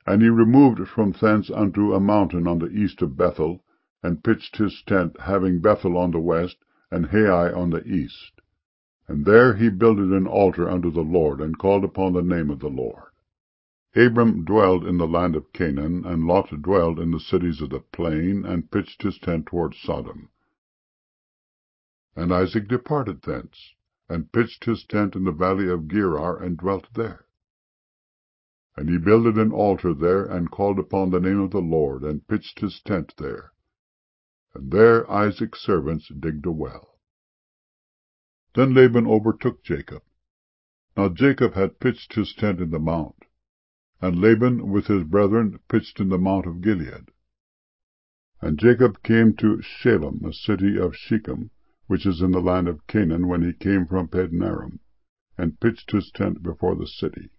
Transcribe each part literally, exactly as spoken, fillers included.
And he removed from thence unto a mountain on the east of Bethel, and pitched his tent, having Bethel on the west, and Hai on the east. And there he builded an altar unto the Lord, and called upon the name of the Lord. Abram dwelled in the land of Canaan, and Lot dwelled in the cities of the plain, and pitched his tent toward Sodom. And Isaac departed thence, and pitched his tent in the valley of Gerar, and dwelt there. And he builded an altar there, and called upon the name of the Lord, and pitched his tent there. And there Isaac's servants digged a well. Then Laban overtook Jacob. Now Jacob had pitched his tent in the mount, and Laban with his brethren pitched in the mount of Gilead. And Jacob came to Shalem, a city of Shechem, which is in the land of Canaan, when he came from Padanaram, and pitched his tent before the city.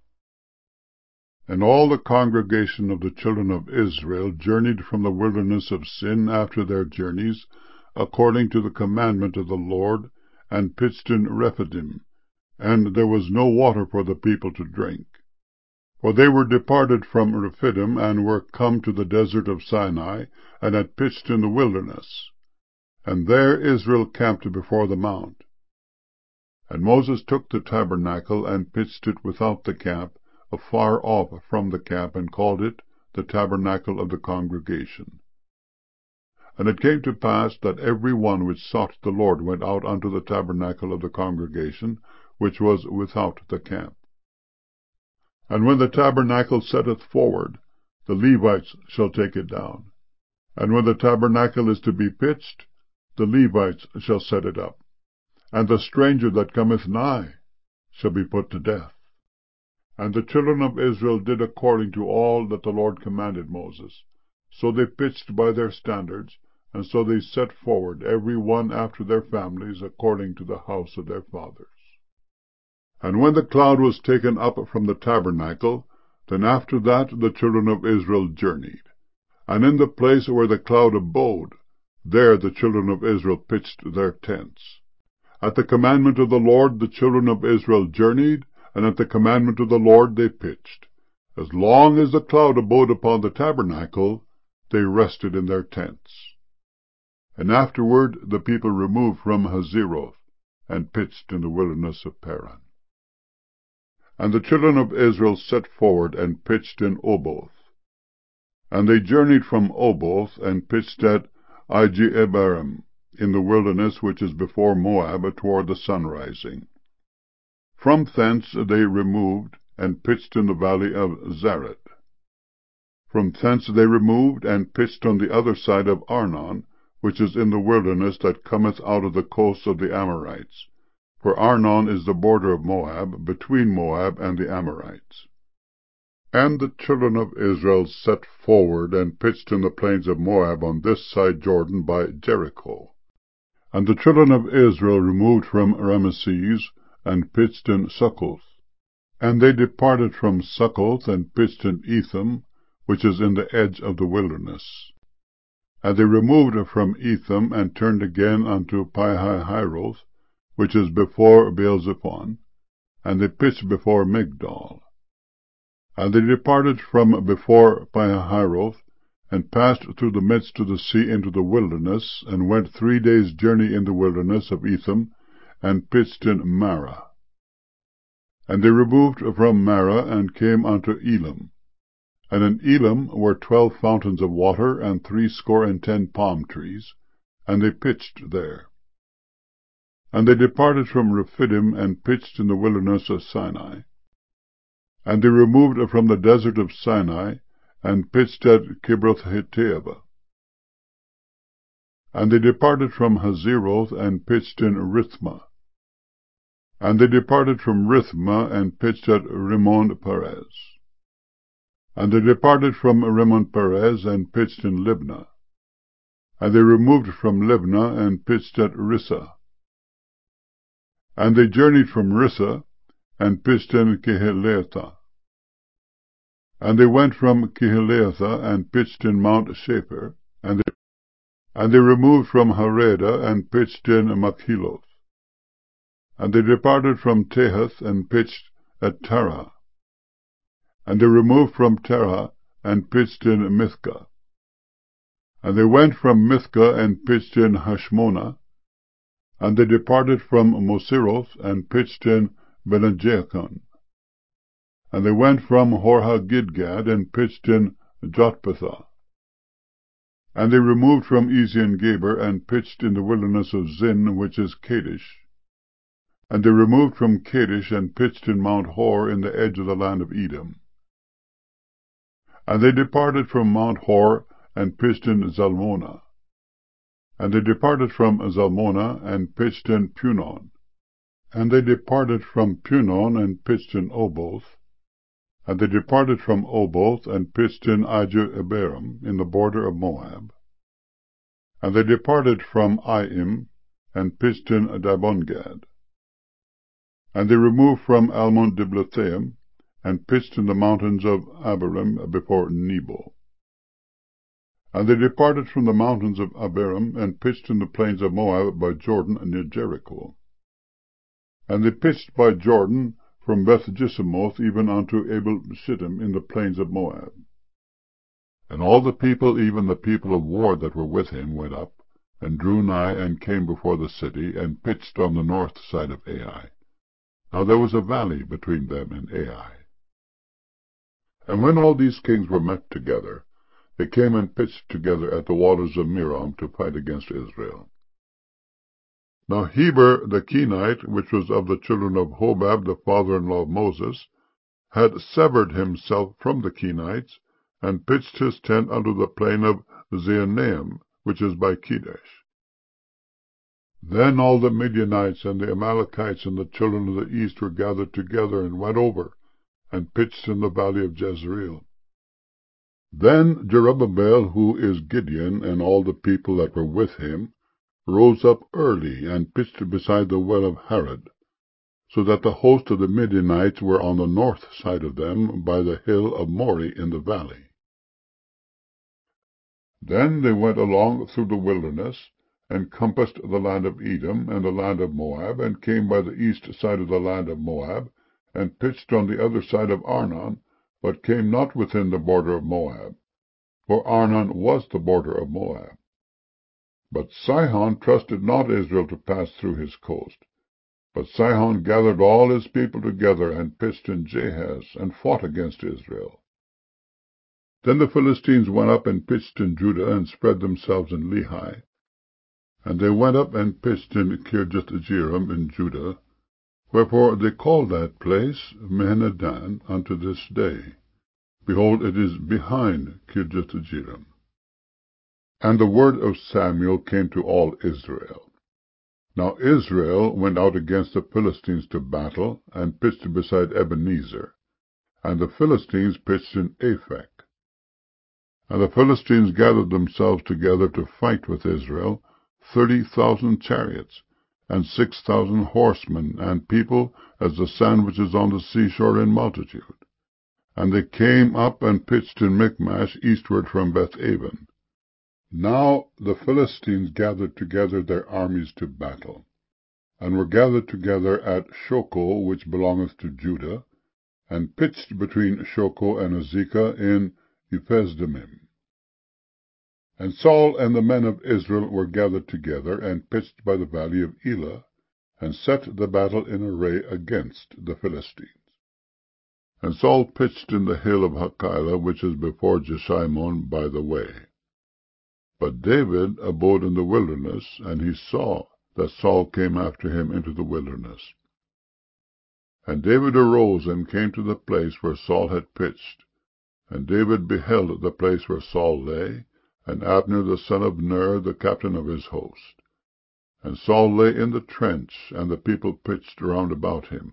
And all the congregation of the children of Israel journeyed from the wilderness of Sin after their journeys, according to the commandment of the Lord, and pitched in Rephidim, and there was no water for the people to drink. For they were departed from Rephidim, and were come to the desert of Sinai, and had pitched in the wilderness. And there Israel camped before the mount. And Moses took the tabernacle, and pitched it without the camp, afar off from the camp, and called it the tabernacle of the congregation. And it came to pass that every one which sought the Lord went out unto the tabernacle of the congregation, which was without the camp. And when the tabernacle setteth forward, the Levites shall take it down. And when the tabernacle is to be pitched, the Levites shall set it up. And the stranger that cometh nigh shall be put to death. And the children of Israel did according to all that the Lord commanded Moses. So they pitched by their standards, and so they set forward, every one after their families, according to the house of their fathers. And when the cloud was taken up from the tabernacle, then after that the children of Israel journeyed. And in the place where the cloud abode, there the children of Israel pitched their tents. At the commandment of the Lord the children of Israel journeyed, and at the commandment of the Lord they pitched. As long as the cloud abode upon the tabernacle, they rested in their tents. And afterward the people removed from Hazeroth, and pitched in the wilderness of Paran. And the children of Israel set forward, and pitched in Oboth. And they journeyed from Oboth, and pitched at Ijeabarim, in the wilderness which is before Moab, toward the sunrising. From thence they removed, and pitched in the valley of Zared. From thence they removed, and pitched on the other side of Arnon, which is in the wilderness that cometh out of the coasts of the Amorites. For Arnon is the border of Moab, between Moab and the Amorites. And the children of Israel set forward, and pitched in the plains of Moab on this side Jordan by Jericho. And the children of Israel removed from Rameses, and pitched in Succoth. And they departed from Succoth, and pitched in Etham, which is in the edge of the wilderness. And they removed from Etham, and turned again unto Pihahiroth, which is before Baal-zephon, and they pitched before Migdol. And they departed from before Pihahiroth, and passed through the midst of the sea into the wilderness, and went three days' journey in the wilderness of Etham, and pitched in Marah. And they removed from Marah, and came unto Elam. And in Elam were twelve fountains of water, and threescore and ten palm trees, and they pitched there. And they departed from Rephidim, and pitched in the wilderness of Sinai. And they removed from the desert of Sinai, and pitched at Kibroth-Hattaavah. And they departed from Hazeroth, and pitched in Rithmah. And they departed from Rithmah, and pitched at Rimmon-Perez. And they departed from Rimmon-Perez, and pitched in Libnah. And they removed from Libnah, and pitched at Rissah. And they journeyed from Rissah, and pitched in Kehelathah. And they went from Kehelathah, and pitched in Mount Shapher. And they, and they removed from Harada, and pitched in Makheloth. And they departed from Tahath, and pitched at Terah. And they removed from Terah, and pitched in Mithka. And they went from Mithka, and pitched in Hashmonah. And they departed from Moseroth, and pitched in Benejacon. And they went from Horhagidgad, and pitched in Jotbathah. And they removed from Ezion-Geber, and pitched in the wilderness of Zin, which is Kadesh. And they removed from Kadesh, and pitched in Mount Hor, in the edge of the land of Edom. And they departed from Mount Hor, and pitched in Zalmonah. And they departed from Zalmonah, and pitched in Punon. And they departed from Punon, and pitched in Oboth. And they departed from Oboth, and pitched in Ijah-Ebarim, in the border of Moab. And they departed from Aim, and pitched in Dibongad. And they removed from Almon-Diblathaim, and pitched in the mountains of Abarim before Nebo. And they departed from the mountains of Abarim, and pitched in the plains of Moab by Jordan near Jericho. And they pitched by Jordan from Beth-Jeshimoth even unto Abel-Shittim in the plains of Moab. And all the people, even the people of war that were with him, went up, and drew nigh, and came before the city, and pitched on the north side of Ai. Now there was a valley between them and Ai. And when all these kings were met together, they came and pitched together at the waters of Merom to fight against Israel. Now Heber the Kenite, which was of the children of Hobab, the father-in-law of Moses, had severed himself from the Kenites, and pitched his tent unto the plain of Zaanaim, which is by Kedesh. Then all the Midianites and the Amalekites and the children of the east were gathered together, and went over, and pitched in the valley of Jezreel. Then Jerubbaal, who is Gideon, and all the people that were with him, rose up early, and pitched beside the well of Harod, so that the host of the Midianites were on the north side of them, by the hill of Moreh in the valley. Then they went along through the wilderness, and compassed the land of Edom, and the land of Moab, and came by the east side of the land of Moab, and pitched on the other side of Arnon, but came not within the border of Moab, for Arnon was the border of Moab. But Sihon trusted not Israel to pass through his coast. But Sihon gathered all his people together, and pitched in Jahaz, and fought against Israel. Then the Philistines went up and pitched in Judah, and spread themselves in Lehi. And they went up and pitched in Kirjath-jearim in Judah, wherefore they call that place Mehenedan unto this day. Behold, it is behind Kirjath-jearim. And the word of Samuel came to all Israel. Now Israel went out against the Philistines to battle, and pitched beside Ebenezer. And the Philistines pitched in Aphek. And the Philistines gathered themselves together to fight with Israel, thirty thousand chariots, and six thousand horsemen, and people as the sand which is on the seashore in multitude. And they came up and pitched in Michmash eastward from Beth-aven. Now the Philistines gathered together their armies to battle, and were gathered together at Shoko, which belongeth to Judah, and pitched between Shoko and Azekah in Ephesdammim. And Saul and the men of Israel were gathered together, and pitched by the valley of Elah, and set the battle in array against the Philistines. And Saul pitched in the hill of Hachilah, which is before Jeshimon by the way. But David abode in the wilderness, and he saw that Saul came after him into the wilderness. And David arose and came to the place where Saul had pitched. And David beheld the place where Saul lay, and Abner the son of Ner, the captain of his host. And Saul lay in the trench, and the people pitched round about him.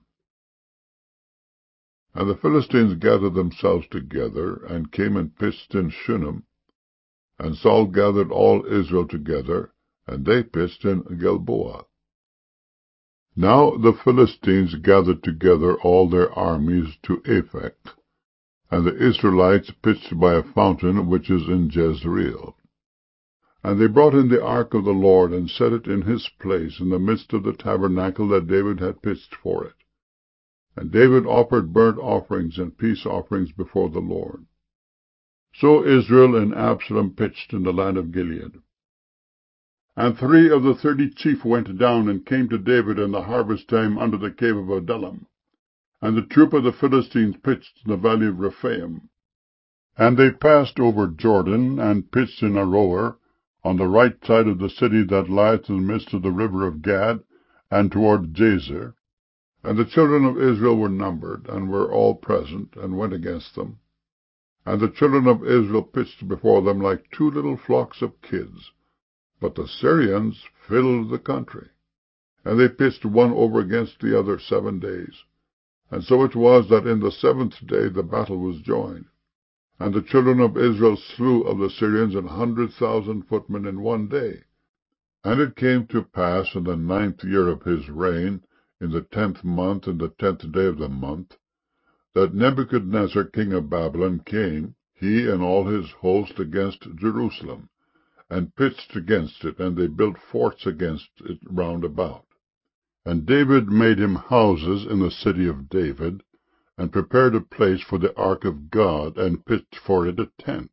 And the Philistines gathered themselves together, and came and pitched in Shunem. And Saul gathered all Israel together, and they pitched in Gilboa. Now the Philistines gathered together all their armies to Aphek, and the Israelites pitched by a fountain which is in Jezreel. And they brought in the ark of the Lord, and set it in his place in the midst of the tabernacle that David had pitched for it. And David offered burnt offerings and peace offerings before the Lord. So Israel and Absalom pitched in the land of Gilead. And three of the thirty chief went down and came to David in the harvest time under the cave of Adullam. And the troop of the Philistines pitched in the valley of Rephaim. And they passed over Jordan, and pitched in Aroer, on the right side of the city that lieth in the midst of the river of Gad, and toward Jazer. And the children of Israel were numbered, and were all present, and went against them. And the children of Israel pitched before them like two little flocks of kids. But the Syrians filled the country. And they pitched one over against the other seven days. And so it was that in the seventh day the battle was joined. And the children of Israel slew of the Syrians an hundred thousand footmen in one day. And it came to pass in the ninth year of his reign, in the tenth month, in the tenth day of the month, that Nebuchadnezzar king of Babylon came, he and all his host, against Jerusalem, and pitched against it, and they built forts against it round about. And David made him houses in the city of David, and prepared a place for the ark of God, and pitched for it a tent.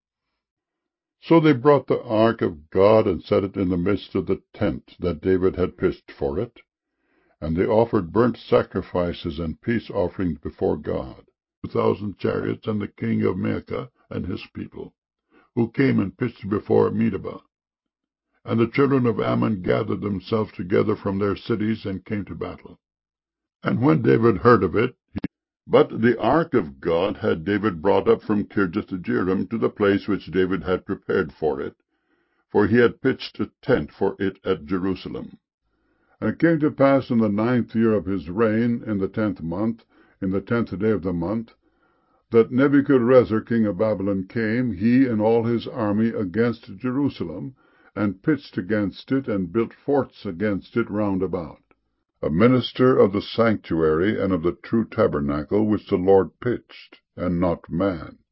So they brought the ark of God, and set it in the midst of the tent that David had pitched for it. And they offered burnt sacrifices and peace offerings before God, two thousand chariots, and the king of Maacah and his people, who came and pitched before Medeba. And the children of Ammon gathered themselves together from their cities, and came to battle. And when David heard of it, he... But the ark of God had David brought up from Kirjath-jearim to the place which David had prepared for it, for he had pitched a tent for it at Jerusalem. And it came to pass in the ninth year of his reign, in the tenth month, in the tenth day of the month, that Nebuchadrezzar king of Babylon came, he and all his army, against Jerusalem, and pitched against it, and built forts against it round about. A minister of the sanctuary and of the true tabernacle which the Lord pitched, and not man.